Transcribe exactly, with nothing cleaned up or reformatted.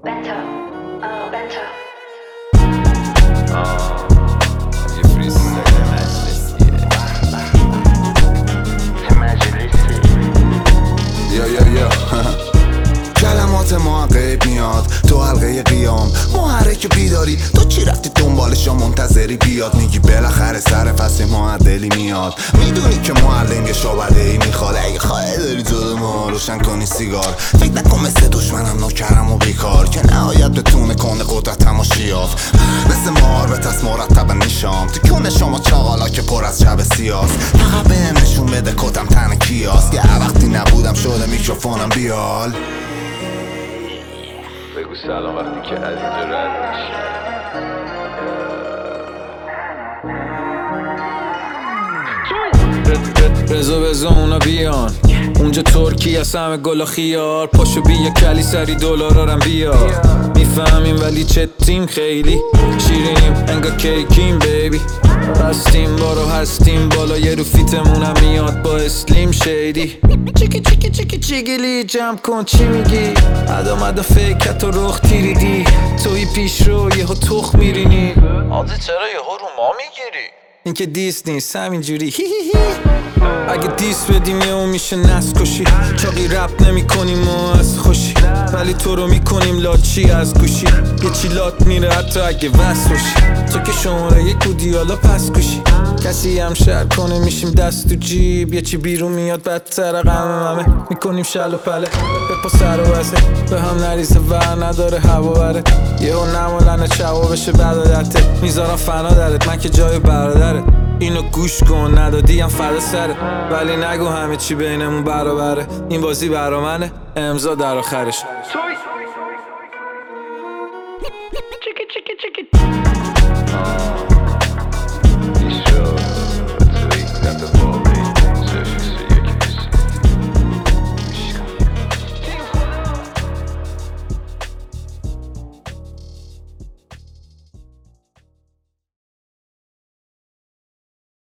Better, oh better. آه یه فریستایل مجلسیه مجلسی یا یا یا کلمات ما غیب میاد تو حلقه قیام محرک بیداری تو چی رفتی دنبالش یا منتظری بیاد میگی بالاخره سر فصل معدلی میاد میدونی که معلم یه شعبده ای میخواد اگه خواهی داری جلو ما روشن کنی سیگار فکر نکن مثل دشمنم نوکرم و بیکار که نهایت بتونه کنه قدرتم و شیاف مثل مار به تست مرتب نیشام تو کونه شما چاقالا که پر از شب سیاست فقط بهم نشون بده کتم تن کیاست یه وقتی نبودم شده میکروفونم بیال بگو سلام وقتی که از اینجا رد میشی رزا بزا اونا بیان اونجا ترکی از همه گل و خیار پاشو بیا کلی سری دلارارم بیار میفهمیم ولی چتیم خیلی شیرینیم انگار کیکیم بیبی هستیم بارو هستیم بالا یه رو فیتمونم میاد با اسلیم شیدی چیکی چیکی چیکی چیگیلی جمع کن چی میگی ادا مدا فکرت و رخ تیریدی توی پیش رو یه ها تخ میرینی آزی چرا یه ها رو ما میگیری این که دیس نیست همینجوری هی هی هی اگه دیس بدیم یه اون میشه نس کشی چاقی رپ نمی کنیم و از خوشی ولی تو رو میکنیم لاچی از گوشی یه چی لات میره حتی اگه وست باشی تو که شماره یک بودی حالا پس گوشی کسی هم شر کنه میشیم دست تو جیب یه چی بیرون میاد بدتر غم همه میکنیم شل و پله بپا سر و وزه به هم نریزه ور نداره هوا بره یه ها نمالنه چوا بشه بدادته میذارم فنا درت من که جای برادره اینو گوش کن ندادیم فردا سره ولی نگو همه چی بینمون برابره این بازی برا منه امضا در آخرش Chicky chicky chicky.